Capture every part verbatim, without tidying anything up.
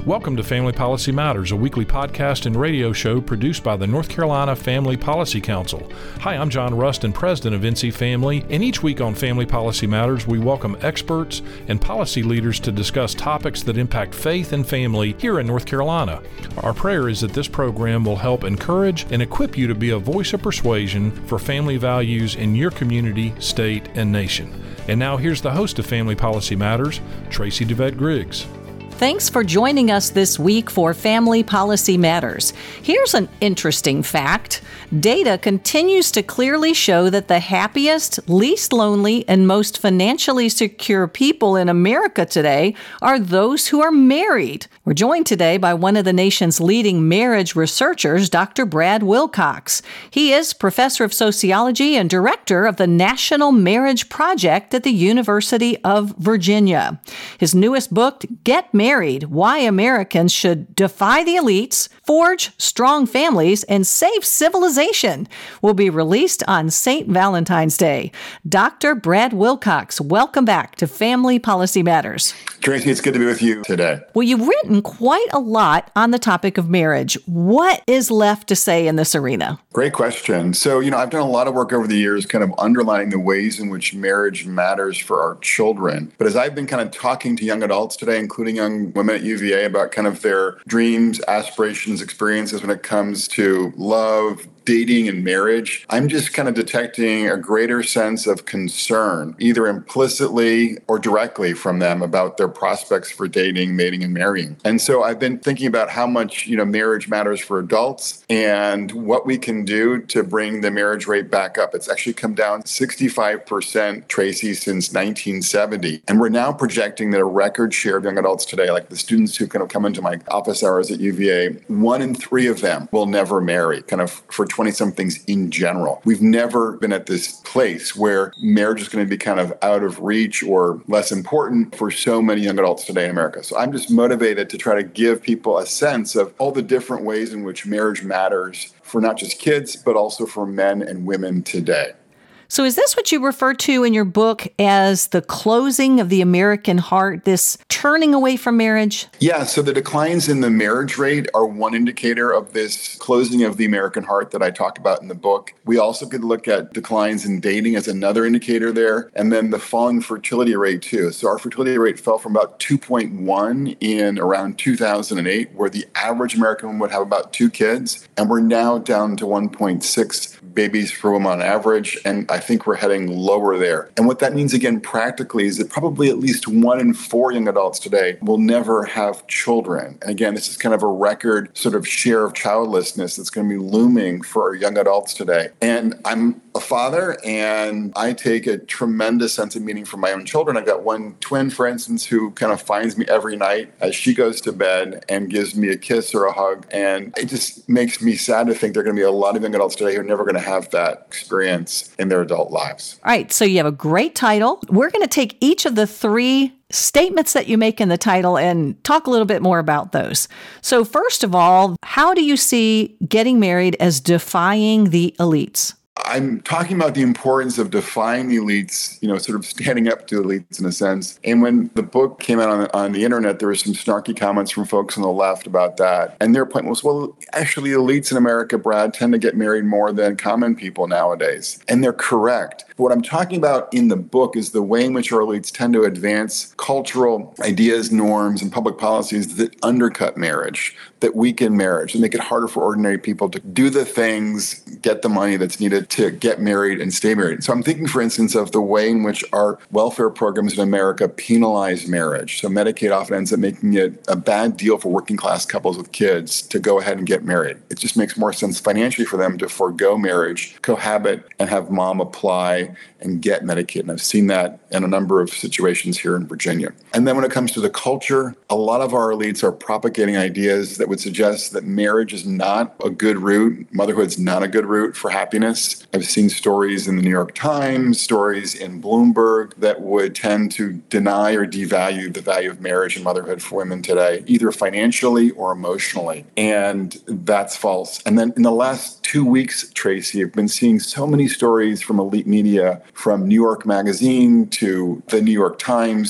Welcome to Family Policy Matters, a weekly podcast and radio show produced by the North Carolina Family Policy Council. Hi, I'm John Rustin, president of N C Family, and each week on Family Policy Matters, we welcome experts and policy leaders to discuss topics that impact faith and family here in North Carolina. Our prayer is that this program will help encourage and equip you to be a voice of persuasion for family values in your community, state, and nation. And now here's the host of Family Policy Matters, Tracy DeVette Griggs. Thanks for joining us this week for Family Policy Matters. Here's an interesting fact. Data continues to clearly show that the happiest, least lonely, and most financially secure people in America today are those who are married. We're joined today by one of the nation's leading marriage researchers, Doctor Brad Wilcox. He is professor of sociology and director of the National Marriage Project at the University of Virginia. His newest book, Get Married, Why Americans Should Defy the Elites, Forge Strong Families, and Save Civilization, will be released on Saint Valentine's Day. Doctor Brad Wilcox, welcome back to Family Policy Matters. Tracy, it's good to be with you today. Well, you've written quite a lot on the topic of marriage. What is left to say in this arena? Great question. So, you know, I've done a lot of work over the years kind of underlining the ways in which marriage matters for our children. But as I've been kind of talking to young adults today, including young women at U V A, about kind of their dreams, aspirations, experiences when it comes to love, dating, and marriage, I'm just kind of detecting a greater sense of concern, either implicitly or directly from them about their prospects for dating, mating, and marrying. And so I've been thinking about how much, you know, marriage matters for adults and what we can do to bring the marriage rate back up. It's actually come down sixty-five percent, Tracy, since nineteen seventy. And we're now projecting that a record share of young adults today, like the students who kind of come into my office hours at U V A, one in three of them will never marry, kind of for twenty-somethings in general. We've never been at this place where marriage is going to be kind of out of reach or less important for so many young adults today in America. So I'm just motivated to try to give people a sense of all the different ways in which marriage matters for not just kids, but also for men and women today. So is this what you refer to in your book as the closing of the American heart, this turning away from marriage? Yeah, so the declines in the marriage rate are one indicator of this closing of the American heart that I talk about in the book. We also could look at declines in dating as another indicator there, and then the falling fertility rate too. So our fertility rate fell from about two point one in around two thousand eight, where the average American would have about two kids, and we're now down to one point six babies per woman on average, and I think we're heading lower there. And what that means, again, practically, is that probably at least one in four young adults today will never have children. And again, this is kind of a record sort of share of childlessness that's going to be looming for our young adults today. And I'm a father, and I take a tremendous sense of meaning from my own children. I've got one twin, for instance, who kind of finds me every night as she goes to bed and gives me a kiss or a hug. And it just makes me sad to think there are going to be a lot of young adults today who are never going to have that experience in their adult lives. All right, so you have a great title. We're going to take each of the three statements that you make in the title and talk a little bit more about those. So first of all, how do you see getting married as defying the elites? I'm talking about the importance of defying the elites, you know, sort of standing up to elites in a sense. And when the book came out on the, on the internet, there were some snarky comments from folks on the left about that. And their point was, well, actually, elites in America, Brad, tend to get married more than common people nowadays. And they're correct. But what I'm talking about in the book is the way in which our elites tend to advance cultural ideas, norms, and public policies that undercut marriage, that weaken marriage, and make it harder for ordinary people to do the things, get the money that's needed to get married and stay married. So I'm thinking, for instance, of the way in which our welfare programs in America penalize marriage. So Medicaid often ends up making it a bad deal for working class couples with kids to go ahead and get married. It just makes more sense financially for them to forego marriage, cohabit, and have mom apply and get Medicaid. And I've seen that in a number of situations here in Virginia. And then when it comes to the culture, a lot of our elites are propagating ideas that would suggest that marriage is not a good route, motherhood's not a good route for happiness. I've seen stories in the New York Times, stories in Bloomberg that would tend to deny or devalue the value of marriage and motherhood for women today, either financially or emotionally. And that's false. And then in the last two weeks, Tracy, I've been seeing so many stories from elite media, from New York Magazine to the New York Times,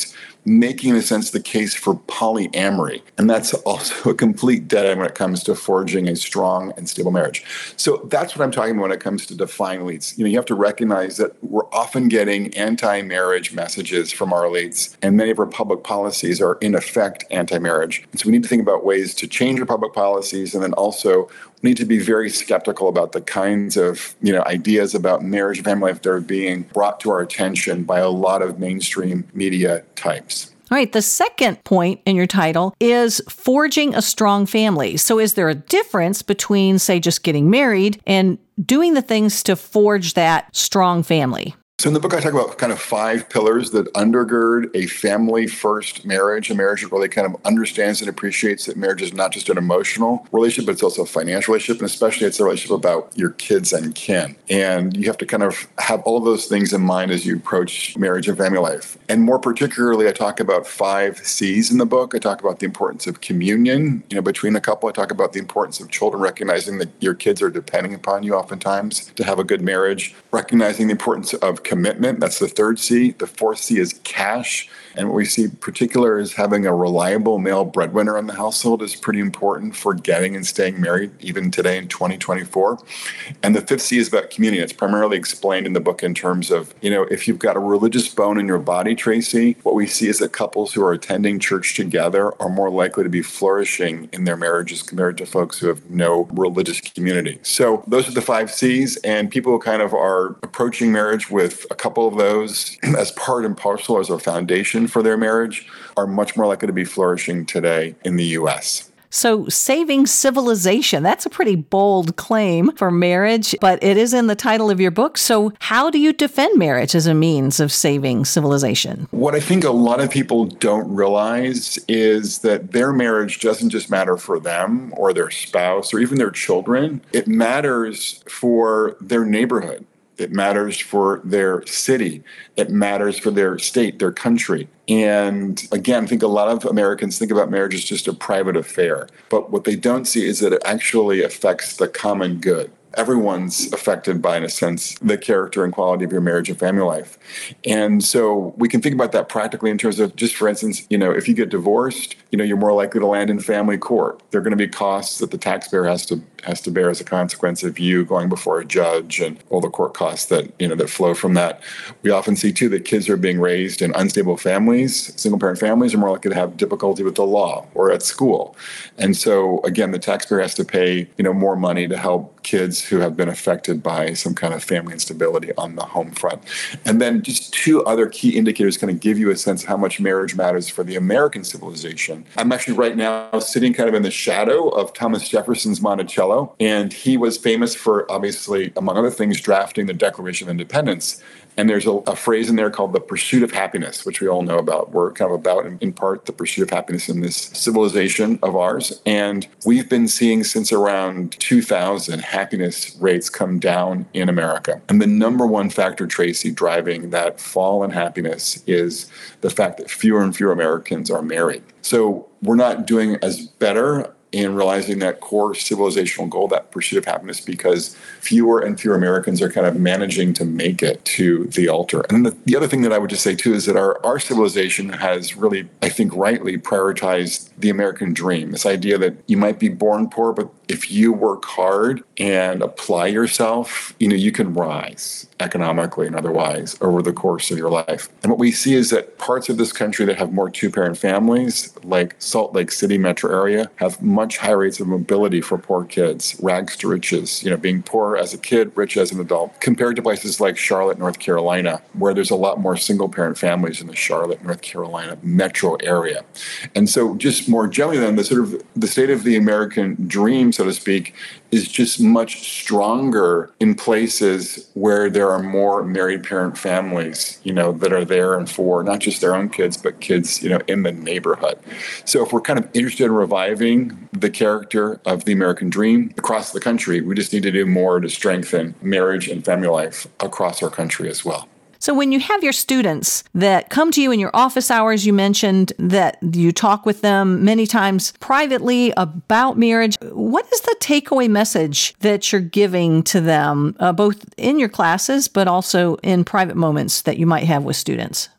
making, in a sense, the case for polyamory. And that's also a complete dead end when it comes to forging a strong and stable marriage. So that's what I'm talking about when it comes to defying elites. You know, you have to recognize that we're often getting anti-marriage messages from our elites, and many of our public policies are in effect anti-marriage. And so we need to think about ways to change our public policies, and then also we need to be very skeptical about the kinds of, you know, ideas about marriage and family life that are being brought to our attention by a lot of mainstream media types. All right. The second point in your title is forging a strong family. So is there a difference between, say, just getting married and doing the things to forge that strong family? So in the book, I talk about kind of five pillars that undergird a family-first marriage, a marriage that really kind of understands and appreciates that marriage is not just an emotional relationship, but it's also a financial relationship, and especially it's a relationship about your kids and kin. And you have to kind of have all of those things in mind as you approach marriage and family life. And more particularly, I talk about five C's in the book. I talk about the importance of communion, you know, between a couple. I talk about the importance of children recognizing that your kids are depending upon you oftentimes to have a good marriage, recognizing the importance of commitment. That's the third C. The fourth C is cash. And what we see in particular is having a reliable male breadwinner in the household is pretty important for getting and staying married, even today in twenty twenty-four. And the fifth C is about communion. It's primarily explained in the book in terms of, you know, if you've got a religious bone in your body, Tracy, what we see is that couples who are attending church together are more likely to be flourishing in their marriages compared to folks who have no religious community. So those are the five C's, and people kind of are approaching marriage with a couple of those as part and parcel as a foundation for their marriage are much more likely to be flourishing today in the U S. So saving civilization, that's a pretty bold claim for marriage, but it is in the title of your book. So how do you defend marriage as a means of saving civilization? What I think a lot of people don't realize is that their marriage doesn't just matter for them or their spouse or even their children. It matters for their neighborhood. It matters for their city. It matters for their state, their country. And again, I think a lot of Americans think about marriage as just a private affair. But what they don't see is that it actually affects the common good. Everyone's affected by, in a sense, the character and quality of your marriage and family life. And so we can think about that practically in terms of, just for instance, you know, if you get divorced, you know, you're more likely to land in family court. There are going to be costs that the taxpayer has to has to bear as a consequence of you going before a judge and all the court costs that, you know, that flow from that. We often see, too, that kids are being raised in unstable families. Single-parent families are more likely to have difficulty with the law or at school. And so, again, the taxpayer has to pay, you know, more money to help kids who have been affected by some kind of family instability on the home front. And then just two other key indicators kind of give you a sense of how much marriage matters for the American civilization. I'm actually right now sitting kind of in the shadow of Thomas Jefferson's Monticello, and he was famous for, obviously, among other things, drafting the Declaration of Independence. And there's a, a phrase in there called the pursuit of happiness, which we all know about. We're kind of about, in, in part, the pursuit of happiness in this civilization of ours. And we've been seeing since around two thousand happiness rates come down in America. And the number one factor, Tracy, driving that fall in happiness is the fact that fewer and fewer Americans are married. So we're not doing as better in realizing that core civilizational goal, that pursuit of happiness, because fewer and fewer Americans are kind of managing to make it to the altar. And the, the other thing that I would just say, too, is that our, our civilization has really, I think, rightly prioritized the American dream, this idea that you might be born poor, but if you work hard and apply yourself, you know, you can rise economically and otherwise over the course of your life. And what we see is that parts of this country that have more two-parent families, like Salt Lake City metro area, have much higher rates of mobility for poor kids, rags to riches, you know, being poor as a kid, rich as an adult, compared to places like Charlotte, North Carolina, where there's a lot more single-parent families in the Charlotte, North Carolina metro area. And so just more generally then, the sort of the state of the American dream, so to speak, is just much stronger in places where there are more married parent families, you know, that are there and for not just their own kids, but kids, you know, in the neighborhood. So if we're kind of interested in reviving the character of the American dream across the country, we just need to do more to strengthen marriage and family life across our country as well. So when you have your students that come to you in your office hours, you mentioned that you talk with them many times privately about marriage. What is the takeaway message that you're giving to them, uh, both in your classes, but also in private moments that you might have with students?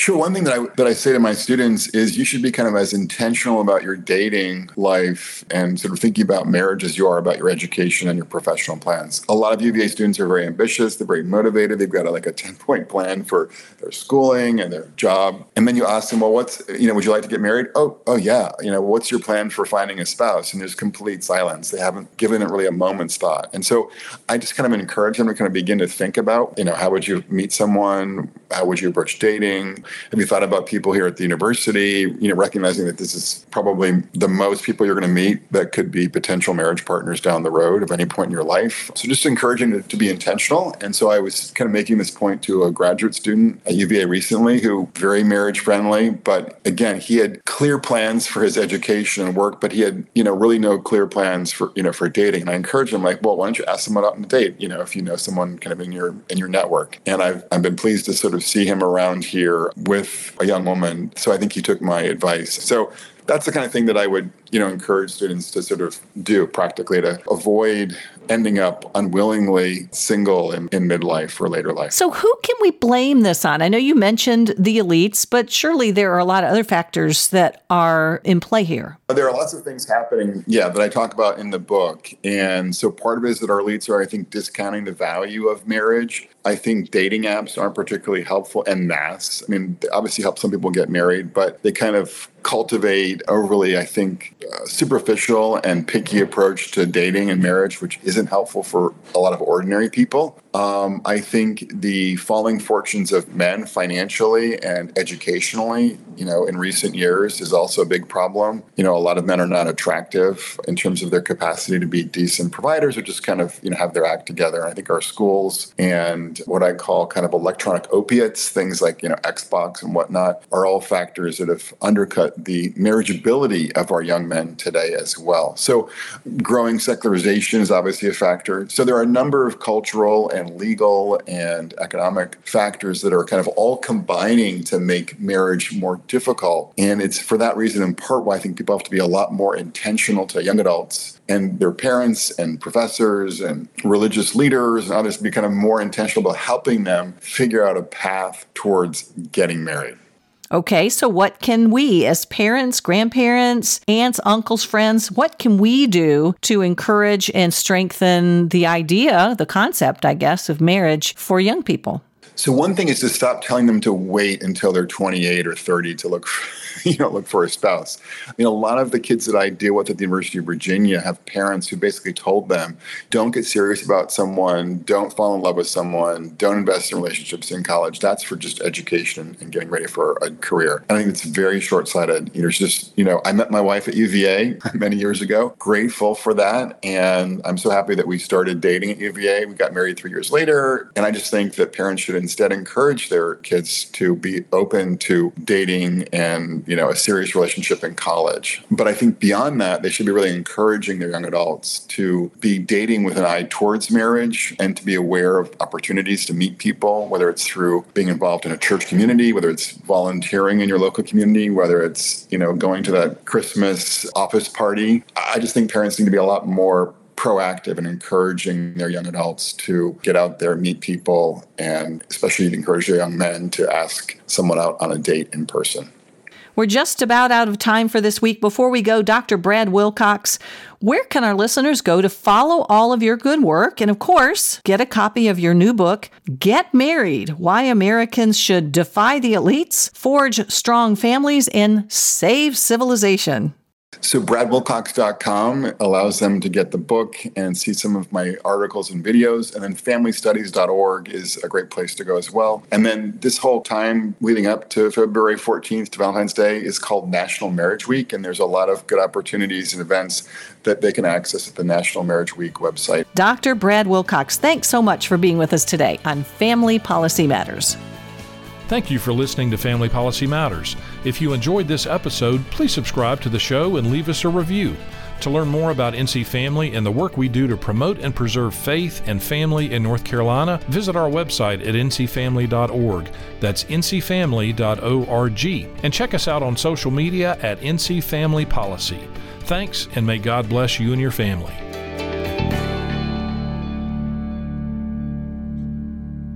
Sure. One thing that I that I say to my students is you should be kind of as intentional about your dating life and sort of thinking about marriage as you are about your education and your professional plans. A lot of U V A students are very ambitious. They're very motivated. They've got a, like a ten-point plan for their schooling and their job. And then you ask them, well, what's, you know, would you like to get married? Oh, oh yeah. You know, what's your plan for finding a spouse? And there's complete silence. They haven't given it really a moment's thought. And so I just kind of encourage them to kind of begin to think about, you know, how would you meet someone? How would you approach dating? Have you thought about people here at the university, you know, recognizing that this is probably the most people you're going to meet that could be potential marriage partners down the road at any point in your life. So just encouraging to, to be intentional. And so I was kind of making this point to a graduate student at U V A recently who very marriage friendly, but again, he had clear plans for his education and work, but he had, you know, really no clear plans for, you know, for dating. And I encouraged him like, well, why don't you ask someone out on a date, you know, if you know someone kind of in your, in your network. And I've, I've been pleased to sort of see him around here with a young woman. So I think he took my advice. So that's the kind of thing that I would, you know, encourage students to sort of do practically to avoid ending up unwillingly single in, in midlife or later life. So who can we blame this on? I know you mentioned the elites, but surely there are a lot of other factors that are in play here. There are lots of things happening, yeah, that I talk about in the book. And so part of it is that our elites are, I think, discounting the value of marriage. I think dating apps aren't particularly helpful en masse. I mean, they obviously help some people get married, but they kind of cultivate overly, I think, uh, superficial and picky approach to dating and marriage, which isn't helpful for a lot of ordinary people. Um, I think the falling fortunes of men financially and educationally, you know, in recent years is also a big problem. You know, a lot of men are not attractive in terms of their capacity to be decent providers or just kind of, you know, have their act together. I think our schools and what I call kind of electronic opiates, things like, you know, Xbox and whatnot, are all factors that have undercut the marriageability of our young men today as well. So growing secularization is obviously a factor. So there are a number of cultural and and legal and economic factors that are kind of all combining to make marriage more difficult. And it's for that reason, in part, why I think people have to be a lot more intentional to young adults and their parents and professors and religious leaders and others to be kind of more intentional about helping them figure out a path towards getting married. Okay, so what can we as parents, grandparents, aunts, uncles, friends, what can we do to encourage and strengthen the idea, the concept, I guess, of marriage for young people? So one thing is to stop telling them to wait until they're twenty-eight or thirty to look for, you know, look for a spouse. I mean, a lot of the kids that I deal with at the University of Virginia have parents who basically told them, don't get serious about someone, don't fall in love with someone, don't invest in relationships in college. That's for just education and getting ready for a career. And I think it's very short-sighted. You know, it's just, you know, I met my wife at U V A many years ago, grateful for that. And I'm so happy that we started dating at U V A. We got married three years later. And I just think that parents should instead encourage their kids to be open to dating and, you know, a serious relationship in college. But I think beyond that, they should be really encouraging their young adults to be dating with an eye towards marriage and to be aware of opportunities to meet people, whether it's through being involved in a church community, whether it's volunteering in your local community, whether it's, you know, going to that Christmas office party. I just think parents need to be a lot more proactive in encouraging their young adults to get out there, meet people, and especially encourage their young men to ask someone out on a date in person. We're just about out of time for this week. Before we go, Doctor Brad Wilcox, where can our listeners go to follow all of your good work? And of course, get a copy of your new book, Get Married, Why Americans Should Defy the Elites, Forge Strong Families, and Save Civilization. So brad wilcox dot com allows them to get the book and see some of my articles and videos. And then family studies dot org is a great place to go as well. And then this whole time leading up to February fourteenth to Valentine's Day is called National Marriage Week. And there's a lot of good opportunities and events that they can access at the National Marriage Week website. Doctor Brad Wilcox, thanks so much for being with us today on Family Policy Matters. Thank you for listening to Family Policy Matters. If you enjoyed this episode, please subscribe to the show and leave us a review. To learn more about N C Family and the work we do to promote and preserve faith and family in North Carolina, visit our website at n c family dot org. That's n c family dot org. And check us out on social media at N C Family Policy. Thanks, and may God bless you and your family.